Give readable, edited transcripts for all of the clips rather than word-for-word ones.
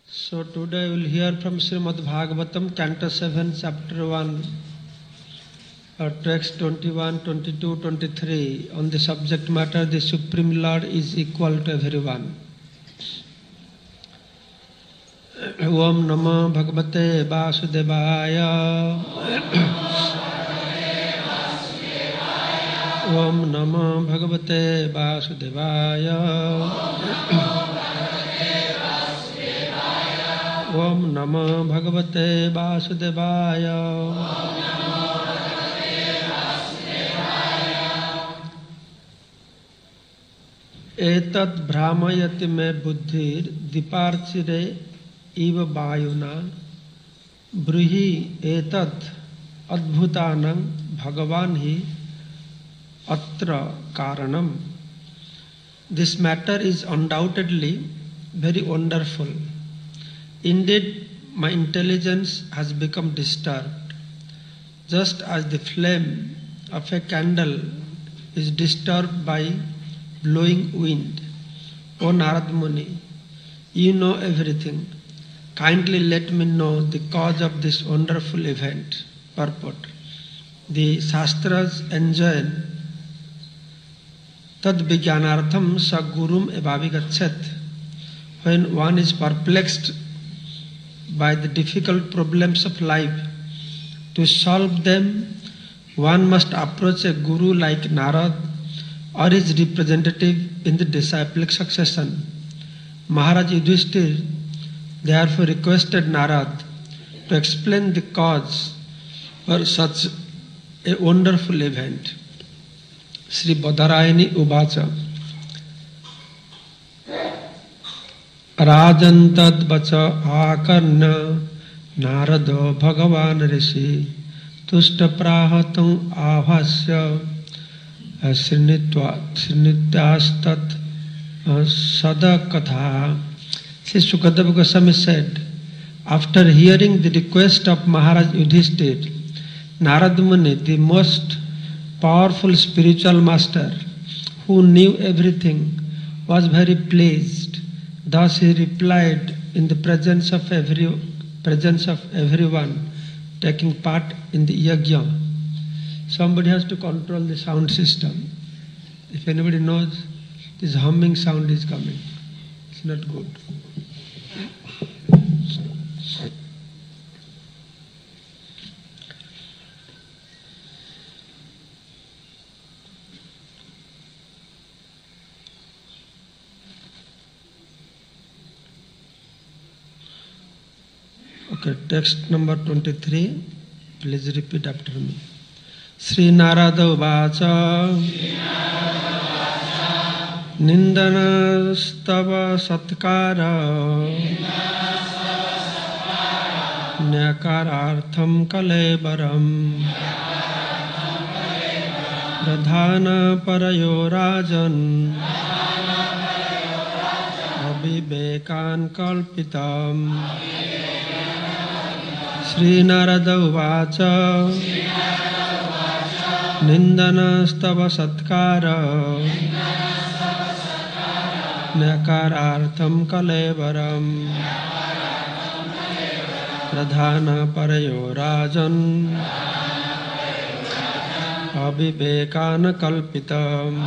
So today we will hear from Srimad Bhagavatam, Canto 7, Chapter 1, text 21, 22, 23, on the subject matter, the Supreme Lord is equal to everyone. Om Namo Bhagavate Vasudevaya. Om Namo Bhagavate Vasudevaya. Om Namo Bhagavate Vasudevaya. Etad Brahmayati me buddhir diparchire iva vayuna bruhi etad adbhutanam bhagavan hi atra karanam. This matter is undoubtedly very wonderful. Indeed, my intelligence has become disturbed, just as the flame of a candle is disturbed by blowing wind. O Narad Muni, you know everything. Kindly let me know the cause of this wonderful event. Purport. The Shastras enjoin tad vijnanartham sa gurum evavigachet. When one is perplexed by the difficult problems of life, to solve them, one must approach a guru like Narad or his representative in the disciplic succession. Maharaj Yudhishthir therefore requested Narad to explain the cause for such a wonderful event. Sri Badarayani Uvacha. Rajantad vacha akarna Narado Bhagavan Rishi Tushta prahatam avhasya Srinityastat Sadakatha. Sri Sukadeva Goswami said, after hearing the request of Maharaj Yudhishthir, Narad Muni, the most powerful spiritual master who knew everything, was very pleased. Thus he replied in the presence of everyone taking part in the yajna. Somebody has to control the sound system. If anybody knows, this humming sound is coming. It's not good. Okay, text number 23. Please repeat after me. Sri Narada Vacha Nindana Stava Satkara Nyakarartham Kalebaram Pradhana Parayo Rajan Abhibekan Kalpitam. Sri Narada Vacha Nindana Stava Satkara Nyakarartham Kalevaram Pradhana Parayo Rajan Abhibekana Kalpitam.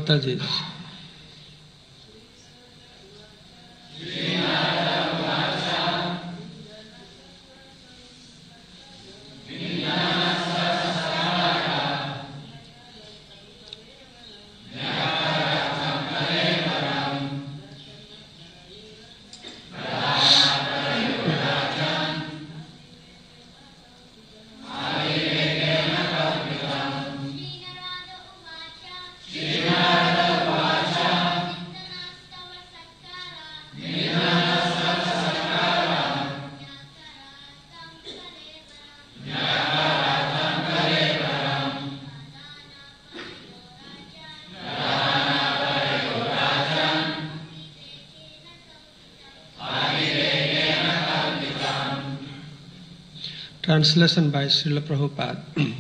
Mataji. Translation by Srila Prabhupada.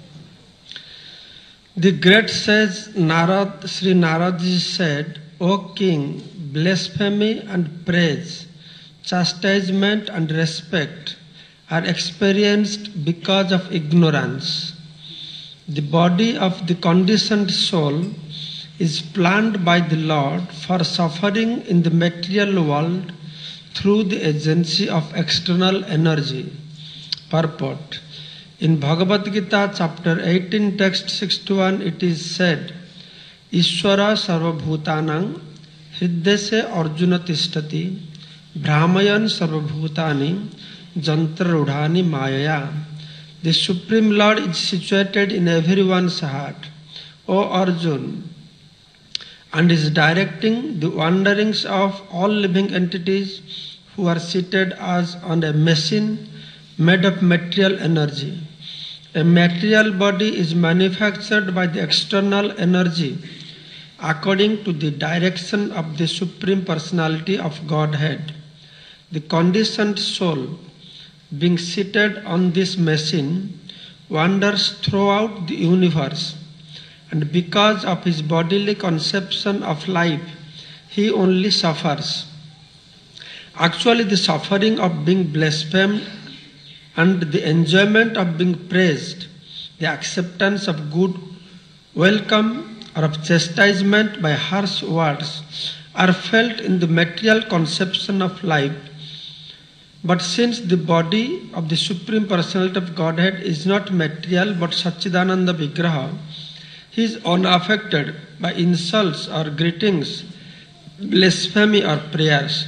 The great sage Narad, Sri Naradji said, O king, blasphemy and praise, chastisement and respect are experienced because of ignorance. The body of the conditioned soul is planned by the Lord for suffering in the material world through the agency of external energy. Purport. In Bhagavad Gita chapter 18 text 61 it is said, Ishvara sarva bhutanang hriddese arjuna tishtati brahmayan sarva bhutani jantra rudhani mayaya. The Supreme Lord is situated in everyone's heart, O Arjun, and is directing the wanderings of all living entities who are seated as on a machine made of material energy. A material body is manufactured by the external energy according to the direction of the Supreme Personality of Godhead. The conditioned soul, being seated on this machine, wanders throughout the universe, and because of his bodily conception of life, he only suffers. Actually, the suffering of being blasphemed and the enjoyment of being praised, the acceptance of good welcome or of chastisement by harsh words are felt in the material conception of life. But since the body of the Supreme Personality of Godhead is not material but Satchidananda Vigraha, he is unaffected by insults or greetings, blasphemy or prayers.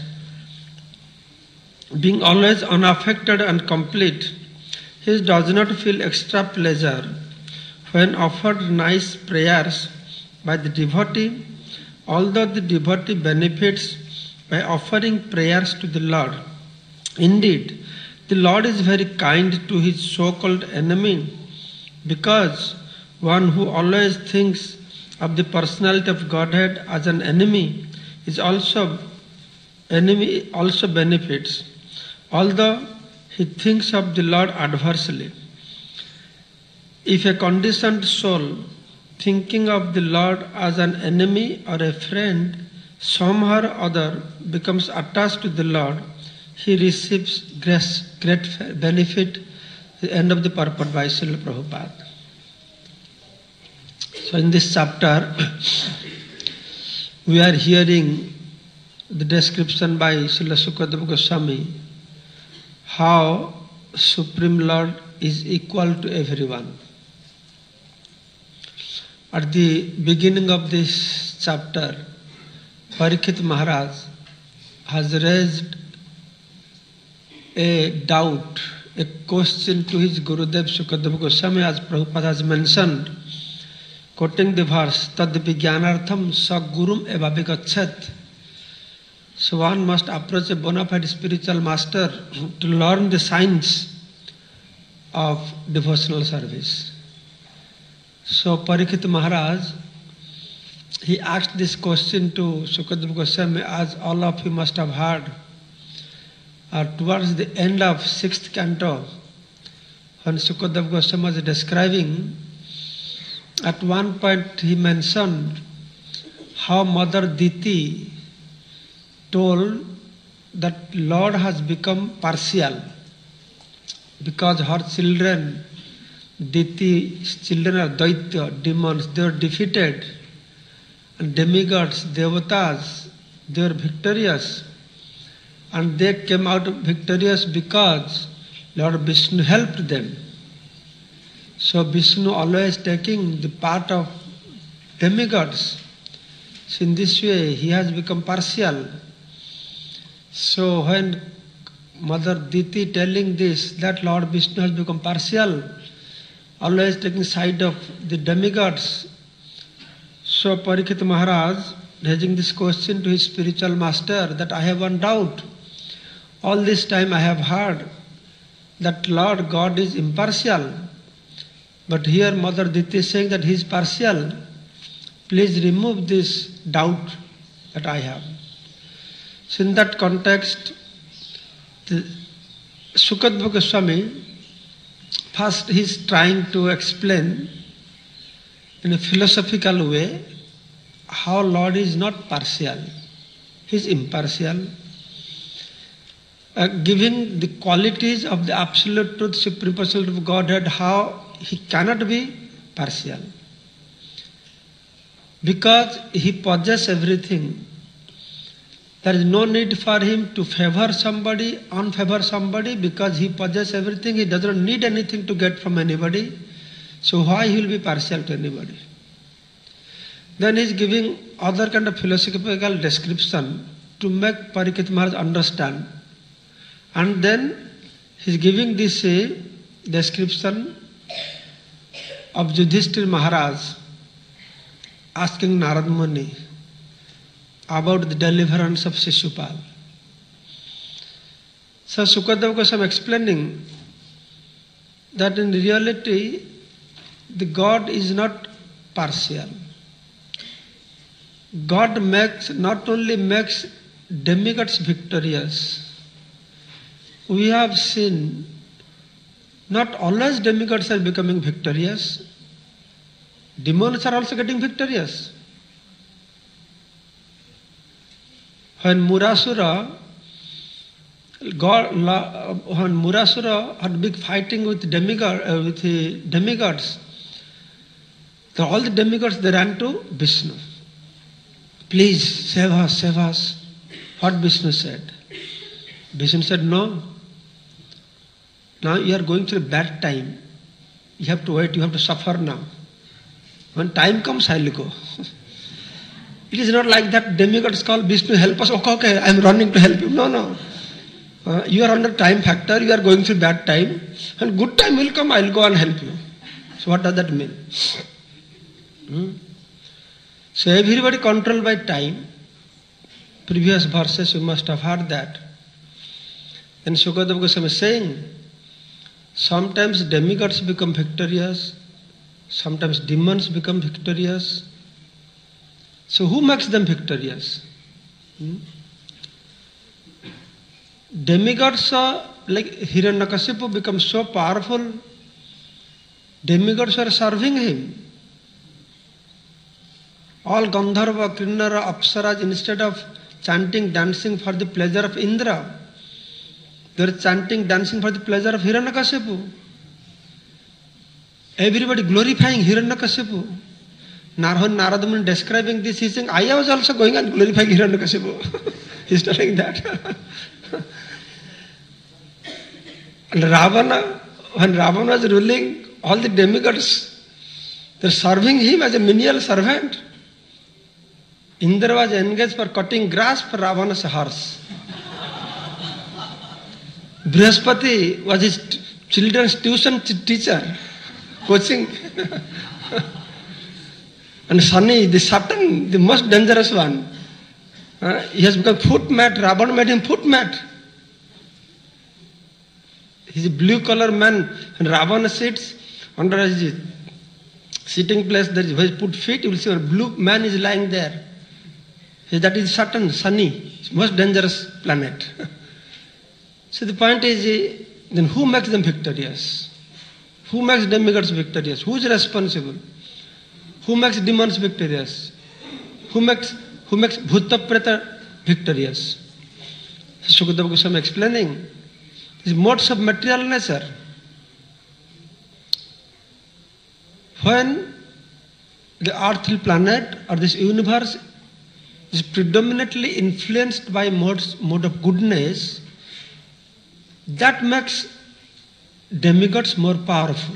Being always unaffected and complete, he does not feel extra pleasure when offered nice prayers by the devotee, although the devotee benefits by offering prayers to the Lord. Indeed, the Lord is very kind to his so-called enemy, because one who always thinks of the personality of Godhead as an enemy also benefits, although he thinks of the Lord adversely. If a conditioned soul, thinking of the Lord as an enemy or a friend, somehow or other becomes attached to the Lord, he receives great benefit. The end of the purport by Srila Prabhupada. So in this chapter, we are hearing the description by Srila Sukadeva Goswami, how Supreme Lord is equal to everyone. At the beginning of this chapter, Parikshit Maharaj has raised a doubt, a question to his Gurudev Sukadeva Goswami, as Prabhupada has mentioned, quoting the verse, Tad Vijnanartham sa gurum eva vigachat. So one must approach a bona fide spiritual master to learn the science of devotional service. So Parikshit Maharaj, he asked this question to Sukadeva Goswami, as all of you must have heard. Towards the end of 6th canto, when Sukadeva Goswami was describing, at one point he mentioned how Mother Diti told that Lord has become partial because her children, Diti's children are Daitya, demons, they are defeated. demigods, devatas, they were victorious. And they came out victorious because Lord Vishnu helped them. So Vishnu always taking the part of demigods. So in this way he has become partial. So when Mother Diti telling this, that Lord Vishnu has become partial, always taking side of the demigods. So Parikshit Maharaj raising this question to his spiritual master, that I have one doubt. All this time I have heard that Lord God is impartial. But here Mother Diti is saying that he is partial. Please remove this doubt that I have. So in that context, Sukadeva Goswami, first he is trying to explain in a philosophical way how Lord is not partial. He is impartial. Giving the qualities of the Absolute Truth, Supreme Personality of Godhead, how he cannot be partial. Because he possesses everything. There is no need for him to favor somebody, unfavor somebody, because he possesses everything. He doesn't need anything to get from anybody. So why he will be partial to anybody? Then he is giving other kind of philosophical description to make Parikshit Maharaj understand. And then he is giving this description of Yudhishthira Maharaj asking Narad Muni about the deliverance of Shishupal. So Sukadeva Goswami explaining that in reality the God is not partial. God not only makes demigods victorious. We have seen not always demigods are becoming victorious. Demons are also getting victorious. When Murasura had big fighting with demigods, so all the demigods they ran to Vishnu. Please save us, save us. What Vishnu said? Vishnu said, no. Now you are going through a bad time. You have to wait, you have to suffer now. When time comes, I will go. It is not like that demigods call Vishnu, help us. Okay, I am running to help you. No. You are under time factor, you are going through bad time. And good time will come, I will go and help you. So what does that mean? So everybody controlled by time. Previous verses you must have heard that. Then Sukadeva Goswami is saying, sometimes demigods become victorious, sometimes demons become victorious. So who makes them victorious? Demigods are like Hiranyakashipu become so powerful, demigods are serving him. All Gandharva, Kinnara, Apsaras, instead of chanting, dancing for the pleasure of Indra, they are chanting, dancing for the pleasure of Hiranyakashipu. Everybody glorifying Hiranyakashipu. Narada Muni describing this, he is saying, I was also going and glorifying Hiranyakashipu. He is telling that. And Ravana, when Ravana was ruling, all the demigods, they are serving him as a menial servant. Indra was engaged for cutting grass for Ravana's horse. Brihaspati was his children's tuition teacher, coaching. And Shani, the Satan, the most dangerous one, he has become footmat. Ravana made him footmat. He is a blue collar man. When Ravana sits under his sitting place, where he put feet, you will see a blue man is lying there. That is Saturn, Shani, most dangerous planet. So the point is, then who makes them victorious? Who makes demigods victorious? Who is responsible? Who makes demons victorious? Who makes Bhuta Preta victorious? So Sukadeva Goswami explaining these modes of material nature. When the earthly planet or this universe is predominantly influenced by mode of goodness, that makes demigods more powerful.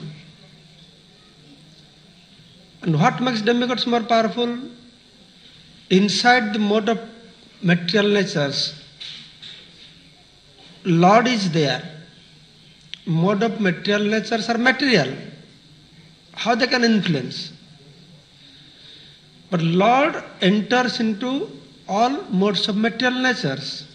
And what makes demigods more powerful? Inside the mode of material natures, Lord is there. Mode of material natures are material. How they can influence? But Lord enters into all modes of material natures.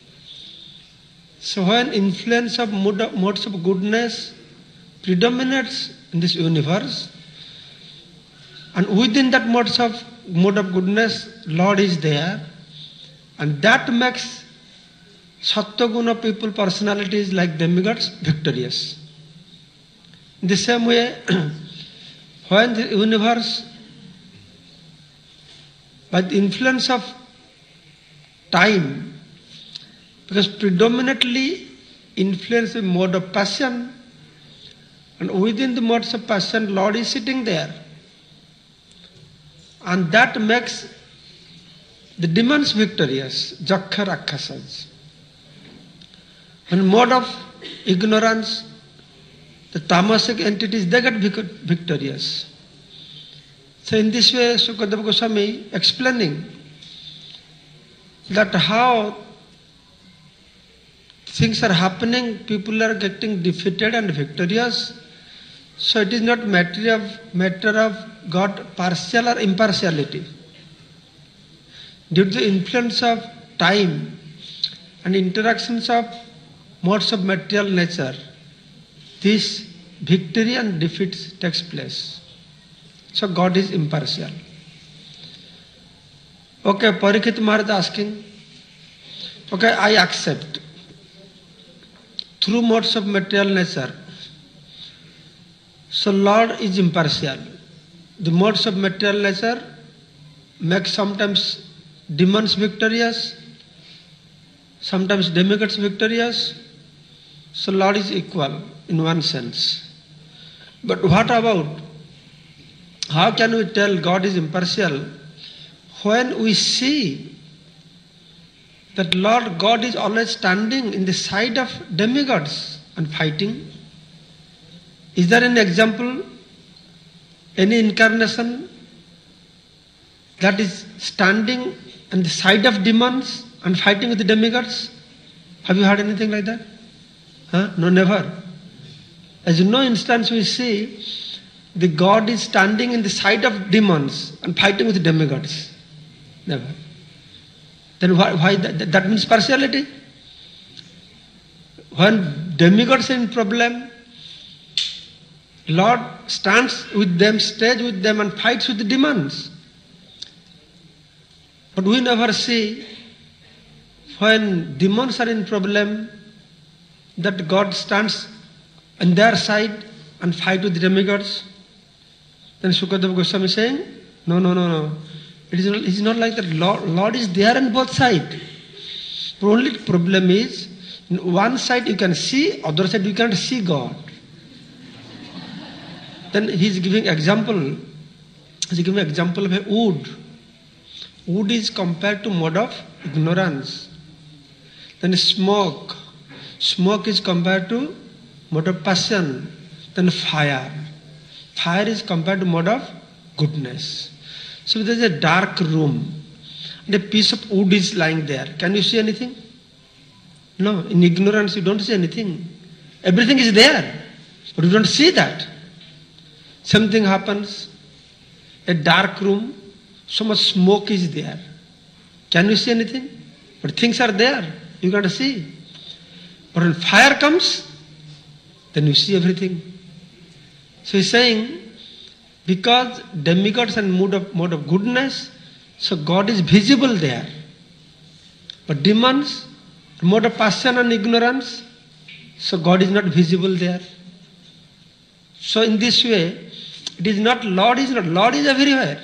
So when influence of modes of goodness predominates in this universe, and within that mode of goodness, Lord is there, and that makes Sattva-guna people, personalities like demigods, victorious. In the same way, when the universe, by the influence of time, because predominantly influence the mode of passion, and within the modes of passion, Lord is sitting there. And that makes the demons victorious, Jakha Rakkhasas. When mode of ignorance, the tamasic entities, they get victorious. So in this way, Sukadeva Goswami explaining that how things are happening, people are getting defeated and victorious. So it is not matter of God partial or impartiality. Due to the influence of time and interactions of modes of material nature, this victory and defeat takes place. So God is impartial. Okay, Parikshit Maharaj asking, okay, I accept. Through modes of material nature, so Lord is impartial. The modes of material nature make sometimes demons victorious, sometimes demigods victorious. So Lord is equal in one sense. But what about, how can we tell God is impartial when we see that Lord God is always standing in the side of demigods and fighting? Is there an example, any incarnation that is standing on the side of demons and fighting with the demigods? Have you heard anything like that? Huh? No, never. As in no instance we see the God is standing in the side of demons and fighting with the demigods. Never. Then why that means partiality? When demigods are in problem, Lord stands with them, stays with them and fights with the demons. But we never see when demons are in problem that God stands on their side and fight with the demigods. Then Sukadeva Goswami is saying, no. It is not like that. Lord is there on both sides. The only problem is, in one side you can see, other side you can't see God. Then he is giving example. He is giving example of a wood. Wood is compared to mode of ignorance. Then smoke. Smoke is compared to mode of passion. Then fire. Fire is compared to mode of goodness. So there is a dark room and a piece of wood is lying there. Can you see anything? No. In ignorance you don't see anything. Everything is there, but you don't see that. Something happens, a dark room, so much smoke is there. Can you see anything? But things are there, you can't see. But when fire comes, then you see everything. So he's saying, because demigods and mode of goodness, so God is visible there. But demons, mode of passion and ignorance, so God is not visible there. So in this way, it is not Lord is everywhere.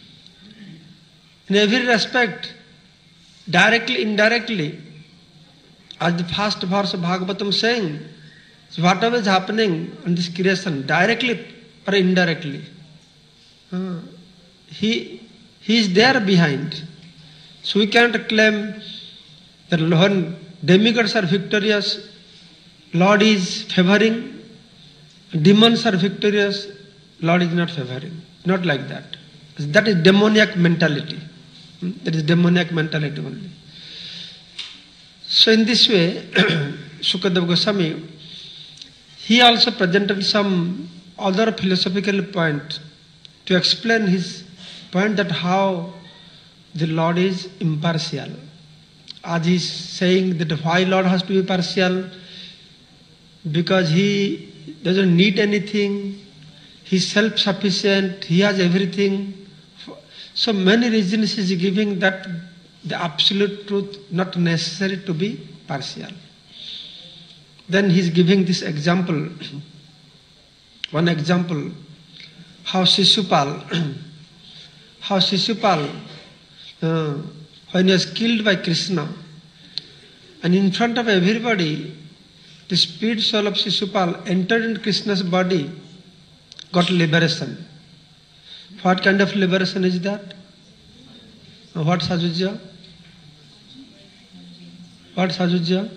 In every respect, directly, indirectly. As the first verse of Bhagavatam saying, so whatever is happening in this creation, directly or indirectly. He is there behind. So we can't claim that when demigods are victorious, Lord is favoring, demons are victorious, Lord is not favoring. Not like that. That is demoniac mentality. That is demoniac mentality only. So in this way, Sukadeva Goswami, he also presented some other philosophical point to explain his point that how the Lord is impartial. As he is saying that why Lord has to be partial, because he doesn't need anything, he is self-sufficient, he has everything. So many reasons he is giving that the absolute truth not necessary to be partial. Then he is giving this example, one example, how Shishupal, when he was killed by Krishna, and in front of everybody, the spirit soul of Shishupal entered into Krishna's body, got liberation. What kind of liberation is that? What Sajujya? What Sajujya?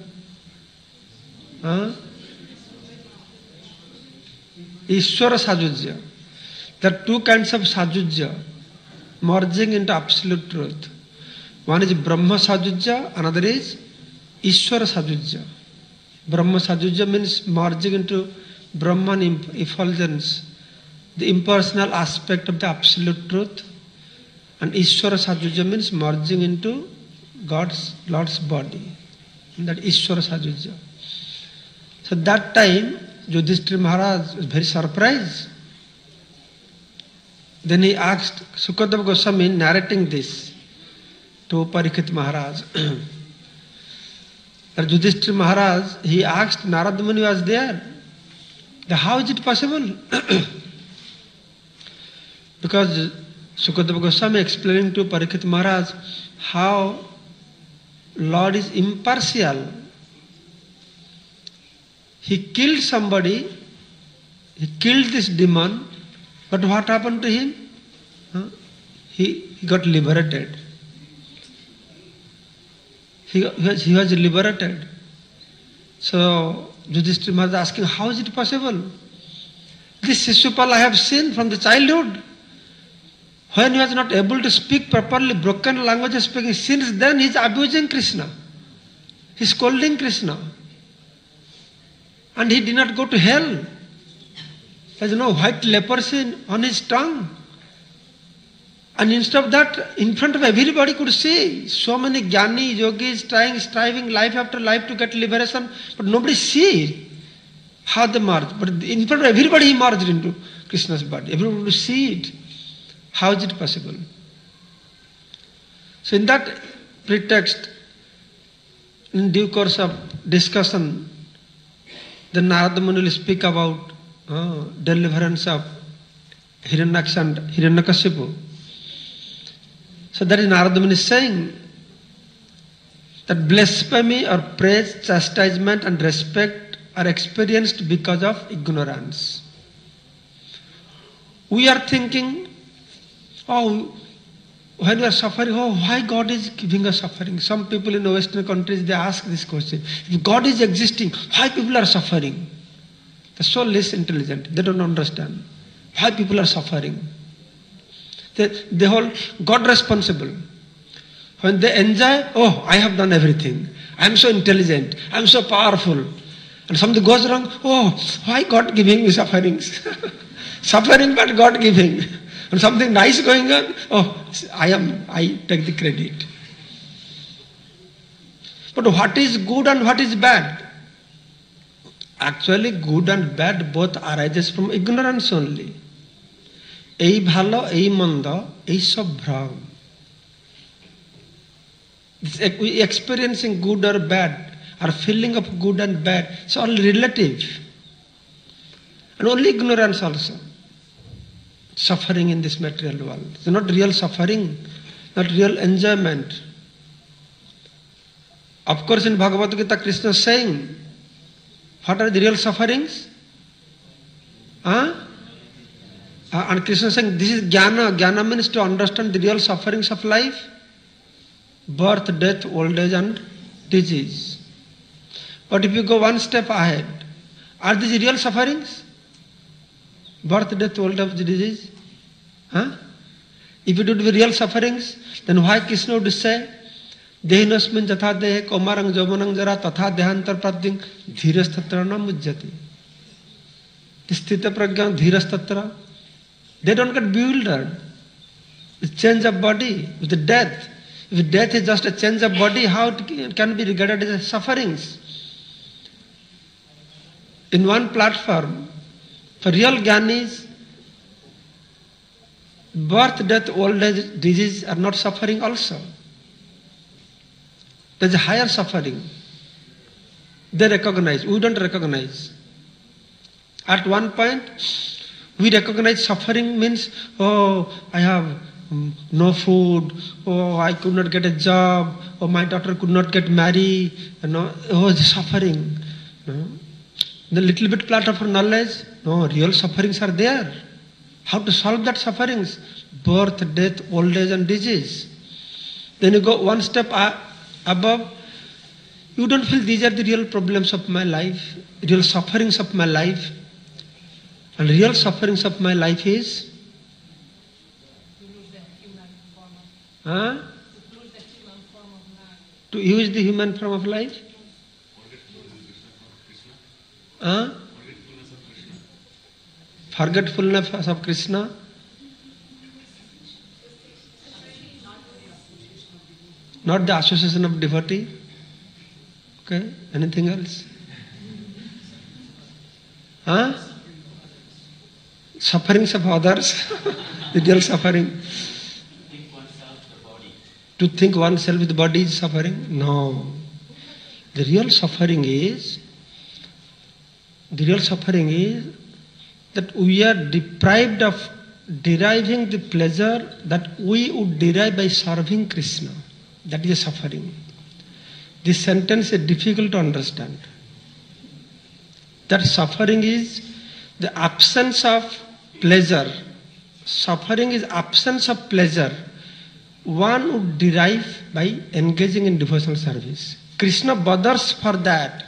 Ishwara Sajujya. There are two kinds of Sajujya merging into absolute truth. One is Brahma Sajujya, another is Ishwara Sajujya. Brahma Sajujya means merging into Brahman effulgence, the impersonal aspect of the absolute truth. And Ishwara Sajujya means merging into Lord's body. And that Ishwara Sajujya. So that time, Yudhishthira Maharaj was very surprised. Then he asked Sukadeva Goswami, narrating this to Parikshit Maharaj. That Yudhishthira Maharaj, he asked, Narad Muni was there. How is it possible? Because Sukadeva Goswami explaining to Parikshit Maharaj how Lord is impartial. He killed somebody, he killed this demon, but what happened to him? He got liberated. He was liberated. So Yudhishthira Maharaj asking, how is it possible? This Shishupal I have seen from the childhood. When he was not able to speak properly, broken language speaking, since then he is abusing Krishna. He is scolding Krishna. And he did not go to hell. There is no white leprosy on his tongue. And instead of that, in front of everybody could see so many jnani, yogis striving life after life to get liberation, but nobody see how they merge. But in front of everybody he merged into Krishna's body. Everybody would see it. How is it possible? So in that pretext, in due course of discussion, then Narada Muni will speak about deliverance of Hiranyaksha and Hiranyakashipu. So that is Narada Muni saying that blasphemy or praise, chastisement and respect are experienced because of ignorance. We are thinking, when we are suffering, why God is giving us suffering? Some people in the Western countries, they ask this question. If God is existing, why people are suffering? They're so less intelligent. They don't understand why people are suffering. They hold God responsible. When they enjoy, I have done everything. I am so intelligent. I am so powerful. And something goes wrong, why God giving me sufferings? Suffering but God giving. And something nice going on, I take the credit. But what is good and what is bad? Actually, good and bad both arises from ignorance only. এই ভালো এই মন্দ এই সব ভ্রম. Experiencing good or bad, or feeling of good and bad, it's all relative. And only ignorance also. Suffering in this material world. It's not real suffering, not real enjoyment. Of course, in Bhagavad Gita, Krishna is saying, what are the real sufferings? And Krishna is saying, this is jnana. Jnana means to understand the real sufferings of life. Birth, death, old age and disease. But if you go one step ahead, are these real sufferings? Birth, death, old age, disease? Huh? If it would be real sufferings, then why Krishna would say, Dehinosmin jatha dehe komarang jomanang jara tatha dehantar prading dhirastatra na mujjati. Sthita prajna dhirastatra. They don't get bewildered. The change of body, with the death. If death is just a change of body, how it can be regarded as sufferings? In one platform, for real jnanis, birth, death, old age, disease are not suffering also. There is a higher suffering. They recognize, we don't recognize. At one point, we recognize suffering means, oh, I have no food, oh, I could not get a job, oh, my daughter could not get married, oh, the suffering. No? The little bit platform for knowledge, no, real sufferings are there. How to solve that sufferings? Birth, death, old age and disease. Then you go one step above, you don't feel these are the real problems of my life, real sufferings of my life. And real sufferings of my life is to use the human form of life. Forgetfulness of Krishna. Not the association of devotee. Okay, anything else? Sufferings of others, the real suffering. To think oneself with the body is suffering? No. The real suffering is that we are deprived of deriving the pleasure that we would derive by serving Krishna. That is a suffering. This sentence is difficult to understand. That suffering is the absence of pleasure. Suffering is absence of pleasure. One would derive by engaging in devotional service. Krishna bothers for that.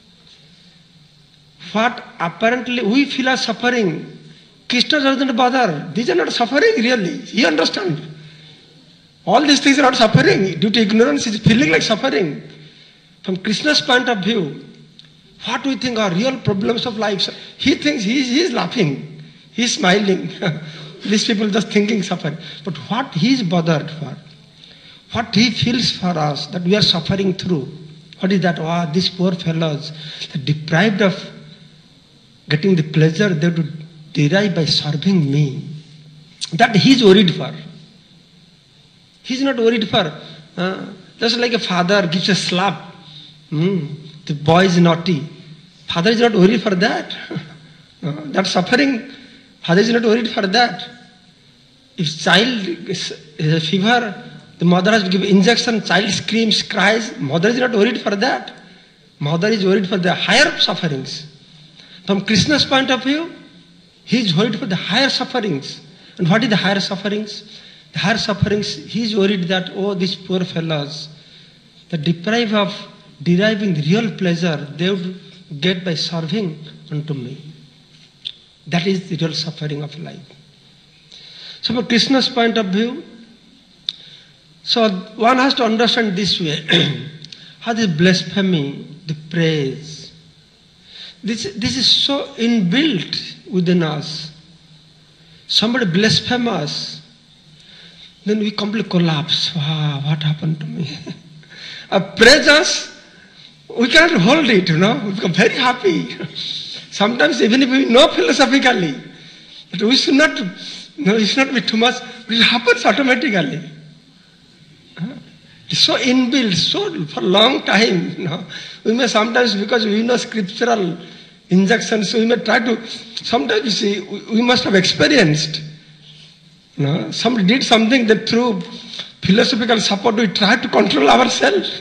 What apparently we feel as suffering, Krishna doesn't bother. These are not suffering really. He understands. All these things are not suffering. Due to ignorance, he is feeling like suffering. From Krishna's point of view, what we think are real problems of life, he thinks he is laughing. He is smiling. These people just thinking suffering. But what he is bothered for, what he feels for us, that we are suffering through, what is that? Oh, these poor fellows, they're deprived of getting the pleasure they would derive by serving me. That he is worried for. He is not worried for, just like a father gives a slap. The boy is naughty. Father is not worried for that. That suffering, father is not worried for that. If child is a fever, the mother has to give injection, child screams, cries, mother is not worried for that. Mother is worried for the higher sufferings. From Krishna's point of view, he is worried for the higher sufferings. And what is the higher sufferings? The higher sufferings, he is worried that, oh, these poor fellows, they deprive of deriving the real pleasure they would get by serving unto me. That is the real suffering of life. So from Krishna's point of view, so one has to understand this way. How this blasphemy, the praise, this is so inbuilt within us. Somebody blaspheme us, then we completely collapse. Wow, what happened to me? Praise us, we can't hold it, we become very happy. Sometimes even if we know philosophically, but we should not be too much, it happens automatically. It's so inbuilt, so for a long time. We may sometimes, because we know scriptural injunctions, we may try to, sometimes you see, we must have experienced. Somebody did something that through philosophical support we try to control ourselves.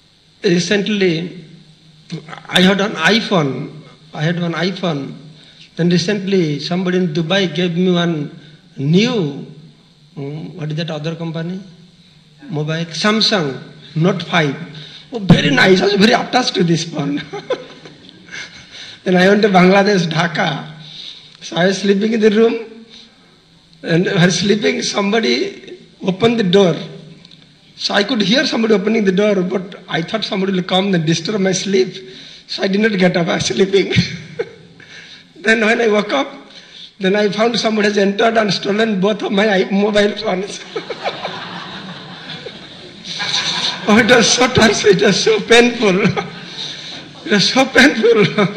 Recently, I had one iPhone. Then recently, somebody in Dubai gave me one new, what is that other company? Mobile, Samsung Note 5. Oh, very nice. I was very attached to this phone. Then I went to Bangladesh, Dhaka. So I was sleeping in the room, and while sleeping, somebody opened the door. So I could hear somebody opening the door, but I thought somebody will come and disturb my sleep. So I did not get up. I was sleeping. Then when I woke up, then I found somebody has entered and stolen both of my mobile phones. Oh, it was so tough. It was so painful. It was so painful.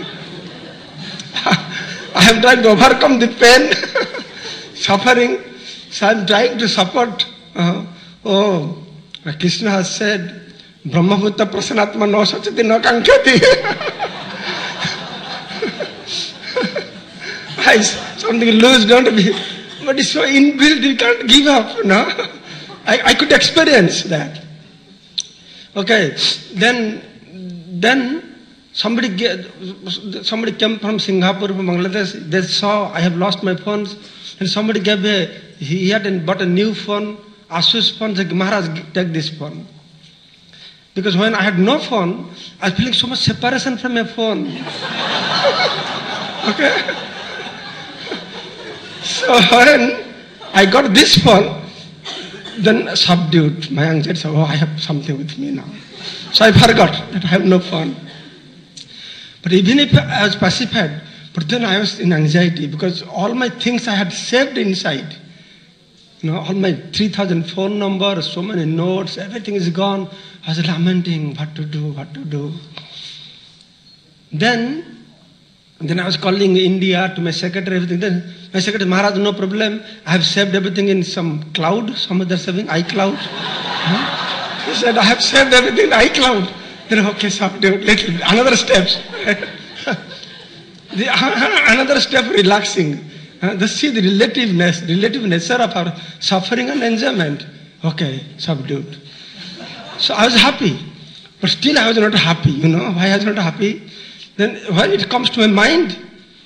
I am trying to overcome the pain, suffering. So I am trying to support. Krishna has said, Brahmabhutta prasanatma no sachati no kankati. Something loose, don't be. But it's so inbuilt, you can't give up. No? I could experience that. Okay, then somebody came from Singapore, from Bangladesh. They saw I have lost my phones, and somebody he had bought a new phone, Asus phone. Said, Maharaj, take this phone. Because when I had no phone, I was feeling so much separation from my phone. Okay. So when I got this phone, then subdued my anxiety. So, I have something with me now. So I forgot that I have no phone. But even if I was pacified, but then I was in anxiety because all my things I had saved inside. All my 3,000 phone numbers, so many notes, everything is gone. I was lamenting what to do. Then I was calling India to my secretary, everything. Then my secretary, Maharaj, no problem. I have saved everything in some cloud. Some other saving iCloud. He said, I have saved everything in iCloud. Then okay, little another steps. Another step, relaxing. See the relative nature of our suffering and enjoyment. Okay, subdued. So I was happy, but still I was not happy. Why I was not happy? Then when it comes to my mind,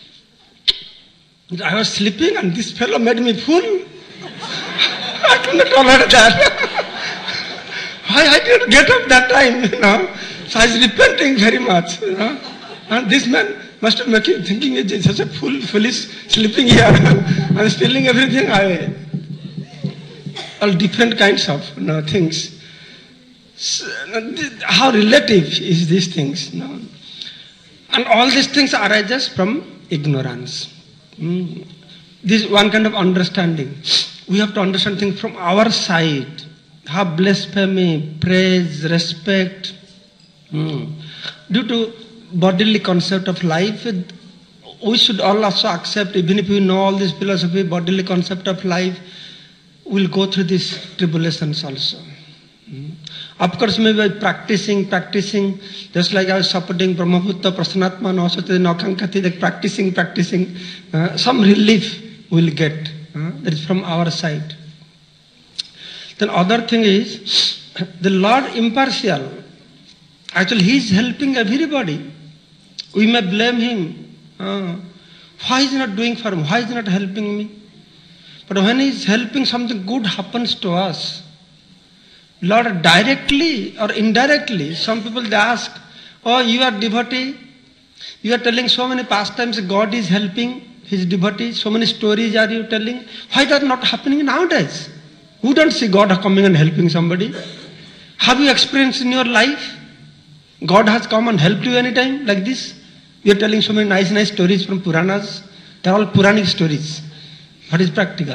I was sleeping and this fellow made me fool. I could not tolerate that. Why I didn't get up that time, So I was repenting very much, And this man must have made him thinking he's such a foolish sleeping here and stealing everything away. All different kinds of things. So, how relative is these things? And all these things arises from ignorance. This is one kind of understanding. We have to understand things from our side. Have blasphemy, praise, respect. Due to bodily concept of life, we should all also accept, even if we know all this philosophy, bodily concept of life, we'll go through these tribulations also. Of course, maybe by practicing, just like I was supporting Brahmabhutta, Prasanatma, Nakankati, like practicing, some relief we'll get. That is from our side. Then other thing is, the Lord impartial. Actually, He is helping everybody. We may blame Him. Why is He not doing for me? Why is He not helping me? But when He is helping, something good happens to us. Lord, directly or indirectly, some people they ask, oh, you are devotee. You are telling so many pastimes God is helping His devotee. So many stories are you telling. Why that not happening nowadays? Who don't see God coming and helping somebody? Have you experienced in your life? God has come and helped you anytime like this? We are telling so many nice stories from Puranas. They are all Puranic stories. What is practical?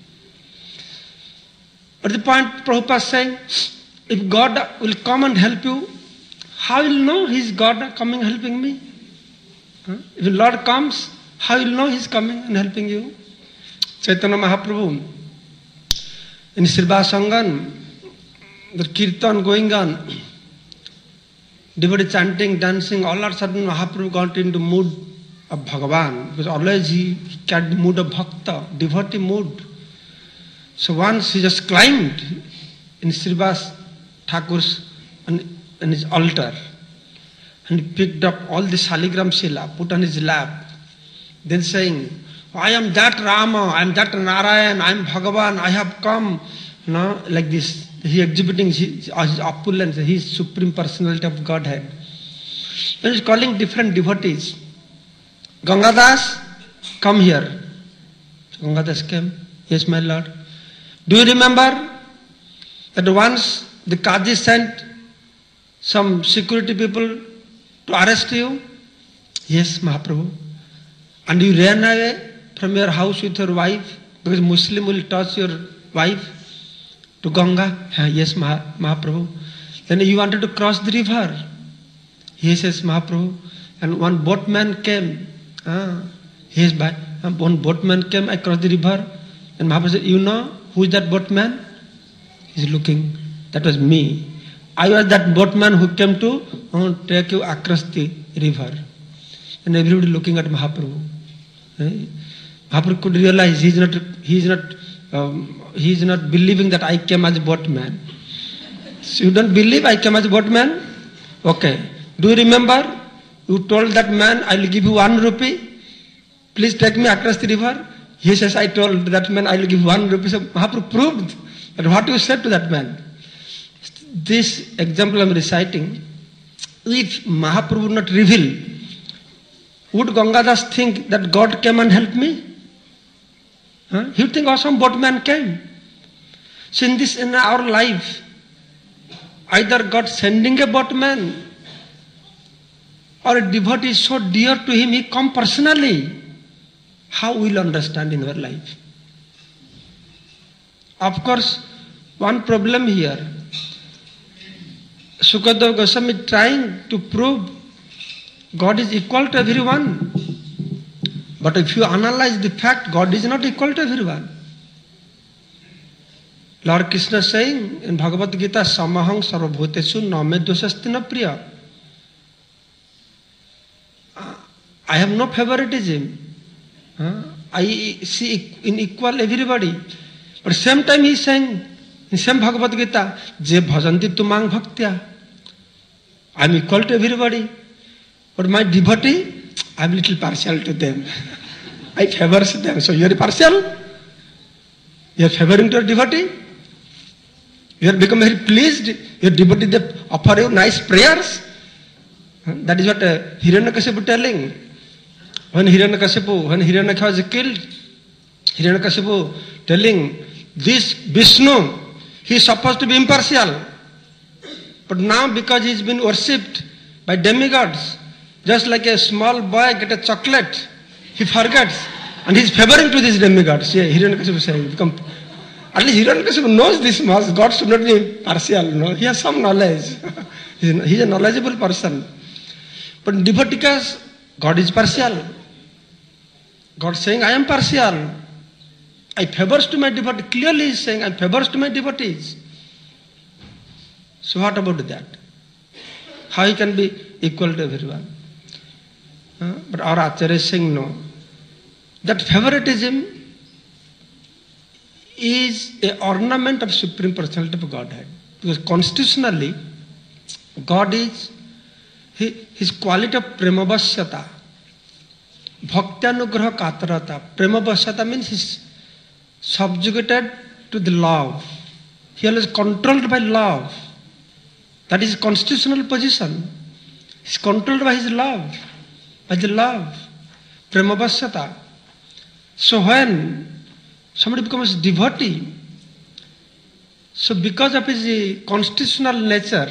But the point Prabhupada is saying, if God will come and help you, how will you know He is God coming helping me? If the Lord comes, how will you know He is coming and helping you? Chaitanya Mahaprabhu, in Srivas Sangan, the kirtan going on, devotee chanting, dancing, all of a sudden Mahaprabhu got into mood of Bhagavan, because always he carried the mood of bhakta, devotee mood. So once he just climbed in Srivas Thakur's in his altar, and he picked up all the Saligram Shila, put on his lap, then saying, I am that Rama, I am that Narayan, I am Bhagavan, I have come, like this. He exhibiting his opulence, his supreme personality of Godhead. He is calling different devotees. Gangadas, come here. Gangadas came. Yes, my Lord. Do you remember that once the Qazi sent some security people to arrest you? Yes, Mahaprabhu. And you ran away from your house with your wife because Muslim will touch your wife to Ganga? Yes, Mahaprabhu. Then you wanted to cross the river? Yes, Mahaprabhu. And one boatman came. Yes, one boatman came across the river. And Mahaprabhu said, you know who is that boatman? He's looking. That was me. I was that boatman who came to take you across the river. And everybody looking at Mahaprabhu. Mahaprabhu could realize he is not believing that I came as a boatman. So you don't believe I came as a boatman? Okay. Do you remember? You told that man, I will give you 1 rupee. Please take me across the river. He says, I told that man, I will give 1 rupee. So Mahaprabhu proved that what you said to that man. This example I am reciting, if Mahaprabhu would not reveal, would Gangadas think that God came and helped me? He would think, oh, some boatman came. So in our life, either God sending a boatman or a devotee is so dear to him, he come personally. How we'll understand in our life? Of course, one problem here. Sukadeva Goswami is trying to prove God is equal to everyone. But if you analyze the fact, God is not equal to everyone. Lord Krishna is saying in Bhagavad Gita, Samahang sarvabhutesu name dosasti na priya. I have no favoritism. I see in equal everybody. But same time he is saying, in same Bhagavad Gita, Je bhajanti tumang bhaktya. I am equal to everybody. But my devotee, I am little partial to them. I favor them. So you are partial? You are favoring to your devotee? You have become very pleased. Your devotee, they offer you nice prayers. That is what Hiranyakashipu telling. When Hiranyakashipu was killed, Hiranyakashipu telling, this Vishnu, he is supposed to be impartial. But now because he has been worshipped by demigods, just like a small boy get a chocolate, he forgets. And he is favoring to these demigods. Yeah, Hiranyakashipu saying, at least Hiranyakashipu knows this much. God should not be partial. No? He has some knowledge. He is a knowledgeable person. But in devotees, God is partial. God is saying, I am partial. I favors to my devotees. Clearly he is saying, I favors to my devotees. So what about that? How he can be equal to everyone? But our Acharya is saying no. That favoritism is an ornament of Supreme Personality of Godhead. Because constitutionally, God is, his quality of premavasyata, bhaktyanugraha katarata. Premavasyata means he is subjugated to the love. He is controlled by love. That is his constitutional position. He is controlled by his love. By the love. Premavasyata. So when somebody becomes devotee, so because of his constitutional nature,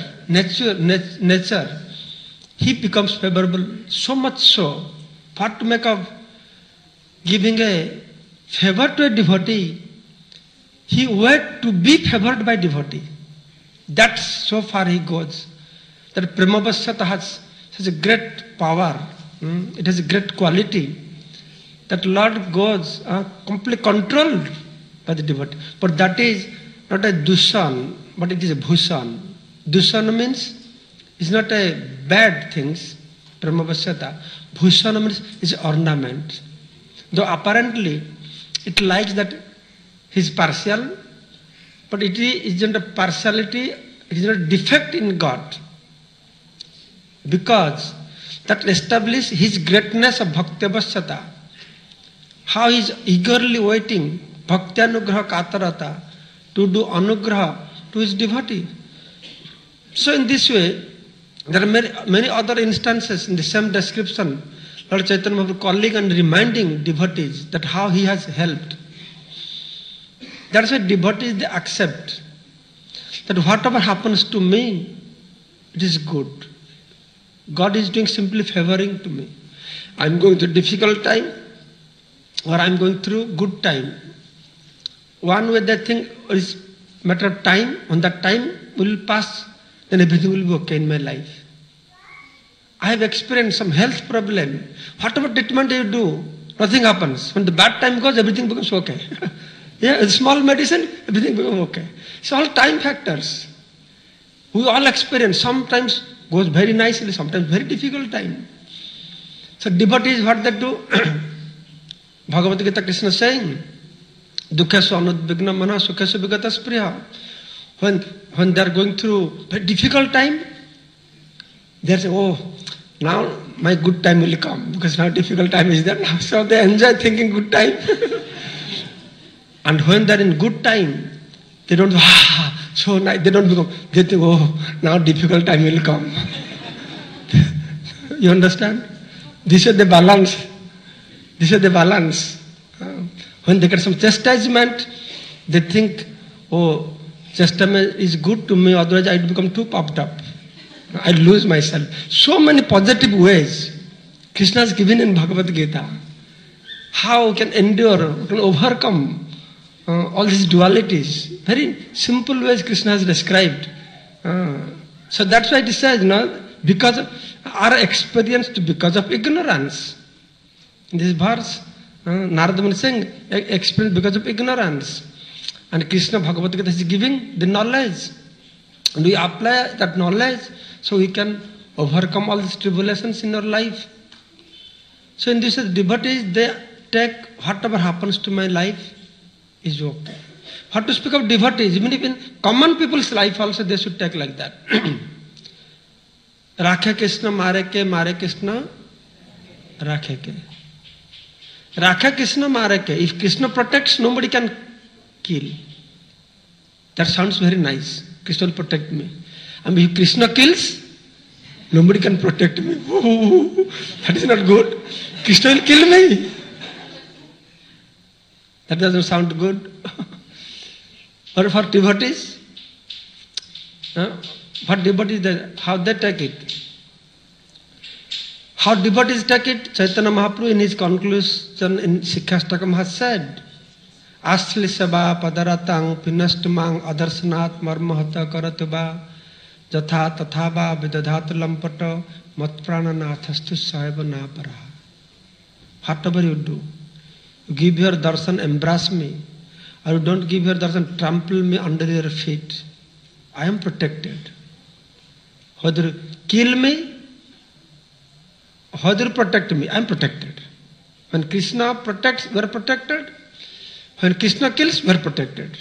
he becomes favorable. So much so, what to make of giving a favor to a devotee, he wait to be favored by devotee. That's so far he goes. That Premavasyata has such a great power. It has a great quality. That Lord goes completely controlled by the devotee. But that is not a dushan, but it is a bhushan. Dushan means it's not a bad things, Premavasyata. Bhushan means it's ornament. Though apparently it likes that he is partial, but it isn't a partiality, it is not a defect in God. Because that establishes his greatness of Bhaktavasyata. how he is eagerly waiting, bhaktyanugraha katarata, to do anugraha to his devotee. So in this way, there are many other instances in the same description, Lord Chaitanya Mahaprabhu calling and reminding devotees that how he has helped. That's why devotees, they accept that whatever happens to me, it is good. God is doing simply favoring to me. I'm going through difficult time or I'm going through good time. One way they think is matter of time, when that time will pass, then everything will be okay in my life. I have experienced some health problem. Whatever treatment you do, nothing happens. When the bad time goes, everything becomes okay. Yeah, with small medicine, everything becomes okay. It's all time factors. We all experience. Sometimes goes very nicely, sometimes very difficult time. So devotees, what they do? Bhagavad Gita, Krishna is saying, Dukhasu anudvigna mana sukhasu vigatas priya. When they are going through very difficult time, they say, oh, now my good time will come, because now difficult time is there now. So they enjoy thinking good time. And when they are in good time, they don't, so nice, they don't become, they think, oh, now difficult time will come. You understand? This is the balance. This is the balance. When they get some chastisement, they think, oh, chastisement is good to me, otherwise I will become too puffed up. I lose myself. So many positive ways Krishna has given in Bhagavad Gita. How we can endure, we can overcome all these dualities. Very simple ways Krishna has described. So that's why it says, because of our experience because of ignorance. In this verse, Narada Muni is saying, experience because of ignorance. And Krishna Bhagavad Gita is giving the knowledge. And we apply that knowledge so we can overcome all these tribulations in our life. So in this, devotees, they take whatever happens to my life is okay. What to speak of devotees, even if in common people's life also they should take like that. Rakhe Krishna mare Krishna rakhe ke. Rakhe Krishna mare ke. If Krishna protects, nobody can kill. That sounds very nice. Krishna will protect me. And if Krishna kills, nobody can protect me. Ooh, that is not good. Krishna will kill me. That doesn't sound good. Or for devotees, how they take it? How devotees take it? Chaitanya Mahaprabhu in his conclusion in Sikhastakam has said, Asli sabha padaratang pinastumang adarsanat marmahata karatuba jatha tathava vidadhatu lampato matprananathastu saiva napara. Whatever you do, you give your darshan, embrace me, or you don't give your darshan, trample me under your feet. I am protected. Whether you kill me, whether you protect me, I am protected. When Krishna protects, we are protected. When Krishna kills, we are protected.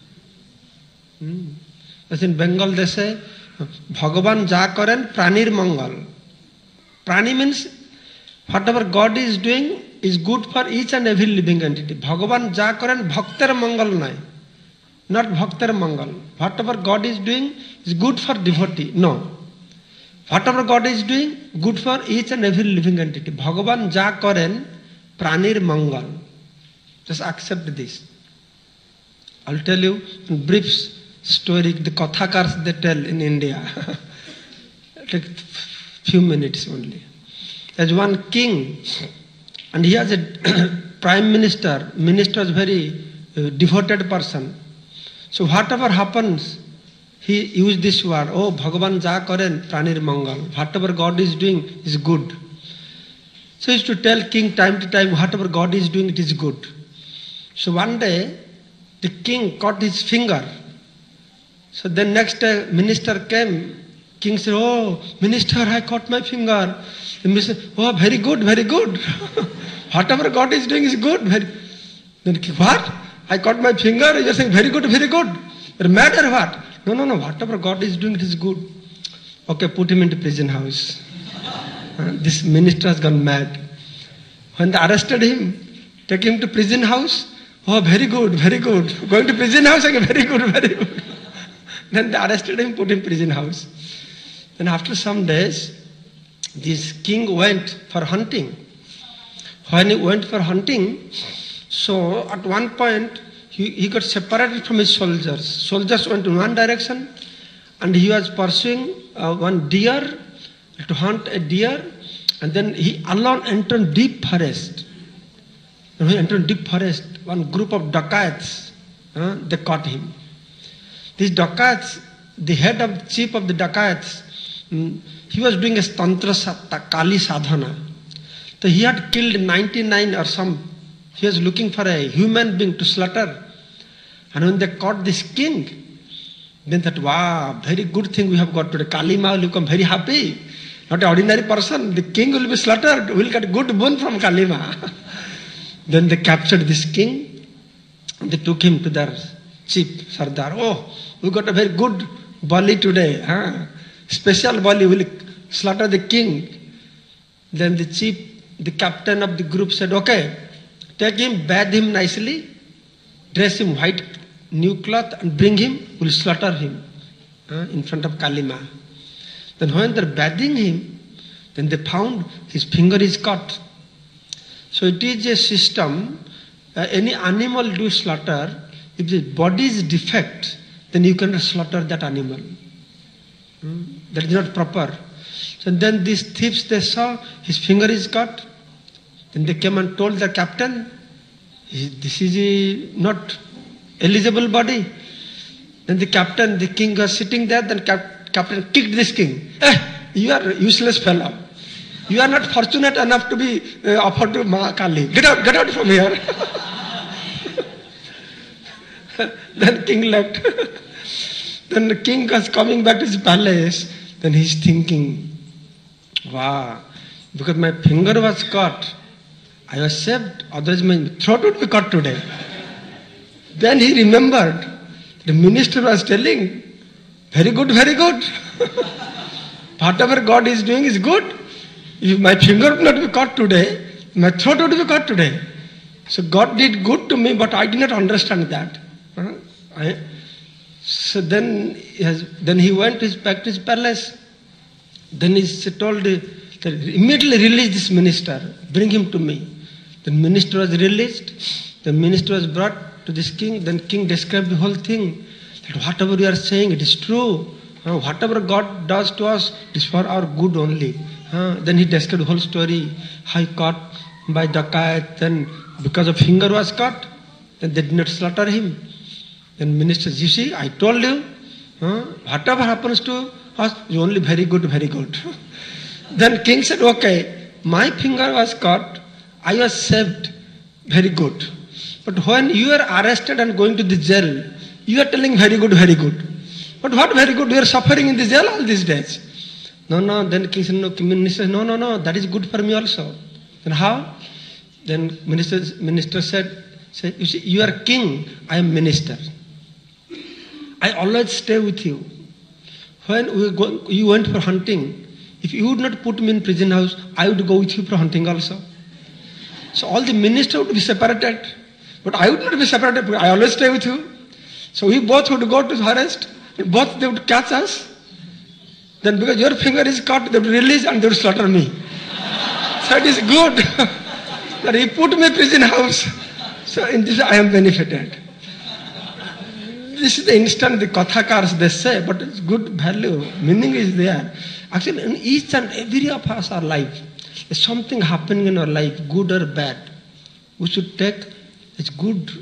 As in Bengal they say, Bhagavan ja karen pranir mangal. Prani means whatever God is doing is good for each and every living entity. Bhagavan ja karen bhaktar mangal nai. Not bhaktar mangal. Whatever God is doing is good for devotee. No. Whatever God is doing, good for each and every living entity. Bhagavan ja karen pranir mangal. Just accept this. I'll tell you a brief story. The Kathakars they tell in India. Take few minutes only. There's one king, and he has a prime minister. Minister is very devoted person. So whatever happens, he used this word. Oh, Bhagavan ja karen pranir mangal. Whatever God is doing is good. So he used to tell king time to time, whatever God is doing, it is good. So one day, the king caught his finger. So then next day, minister came. King said, oh, minister, I caught my finger. The minister, oh, very good, very good. Whatever God is doing is good. Then, what? I caught my finger, you're saying very good, very good. You're mad or what? No, whatever God is doing, it is good. Okay, put him into prison house. This minister has gone mad. When they arrested him, Take him to prison house. Oh, very good, very good. Going to prison house again, very good, very good. Then they arrested him, put him in prison house. Then after some days, this king went for hunting. When he went for hunting, so at one point, he got separated from his soldiers. Soldiers went in one direction, and he was pursuing one deer, to hunt a deer, and then he alone entered deep forest. When he entered deep forest, one group of dacoits, they caught him. These dacoits, the head of chief of the dacoits, he was doing a tantra kali sadhana. So he had killed 99 or some. He was looking for a human being to slaughter. And when they caught this king, then that, wow, very good thing we have got today. Kali Ma will become very happy. Not an ordinary person. The king will be slaughtered. We will get good boon from Kali Ma. Then they captured this king. They took him to their chief, Sardar. Oh, we got a very good bali today. Special bali. We will slaughter the king. Then the chief, the captain of the group said, okay, take him, bathe him nicely, dress him white new cloth and bring him, we'll slaughter him in front of Kali Ma. Then when they're bathing him, then they found his finger is cut. So it is a system, any animal do slaughter, if the body is defect, then you cannot slaughter that animal. That is not proper. So then these thieves, they saw his finger is cut. Then they came and told the captain, this is not eligible body. Then the captain, the king was sitting there, then captain kicked this king. You are a useless fellow. You are not fortunate enough to be offered to Ma Kali. Get out from here. Then king left. Then the king was coming back to his palace. Then he's thinking, wow, because my finger was cut, I was saved, otherwise my throat would be cut today. Then he remembered, the minister was telling, very good, very good. Whatever God is doing is good. If my finger would not be cut today, my throat would be cut today. So God did good to me, but I did not understand that. So then he went back to his palace. Then he told, immediately release this minister, bring him to me. The minister was released. The minister was brought to this king. Then king described the whole thing. That whatever you are saying, it is true. Whatever God does to us, it is for our good only. Then he described the whole story. How he caught by dacoit. Then because of finger was cut, then they did not slaughter him. Then minister says, you see, I told you, whatever happens to us is only very good, very good. Then king said, okay, my finger was cut, I was saved, very good. But when you are arrested and going to the jail, you are telling very good, very good. But what very good? You are suffering in the jail all these days. No. Then king said, minister said, no, that is good for me also. Then how? Then minister said, you see, you are king, I am minister. I always stay with you. When you went for hunting, if you would not put me in prison house, I would go with you for hunting also. So all the ministers would be separated. But I would not be separated because I always stay with you. So we both would go to the forest, and both they would catch us. Then because your finger is cut, they would release and they would slaughter me. So it is good that he put me in prison house. So in this I am benefited. This is the instant the kathakars they say, but it's good value, meaning is there. Actually, in each and every of us our life, there's something happening in our life, good or bad. We should take it's good.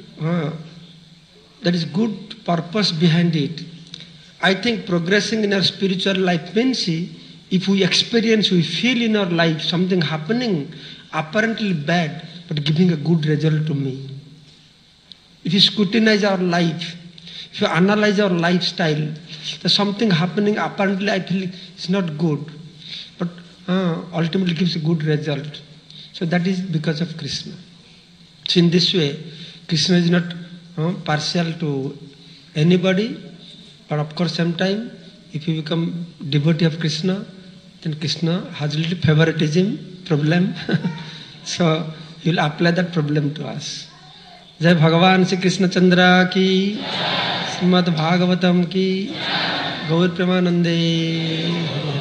There is good purpose behind it. I think progressing in our spiritual life means if we experience, we feel in our life something happening, apparently bad, but giving a good result to me. If you scrutinize our life, if you analyze our lifestyle, there's something happening, apparently I feel it's not good, but ultimately gives a good result. So that is because of Krishna. So in this way, Krishna is not partial to anybody, but of course sometime if you become devotee of Krishna, then Krishna has a little favoritism problem. So he will apply that problem to us. Jai Bhagavan Shri Krishna Chandra ki, Srimad Bhagavatam ki, Gaur Premanande.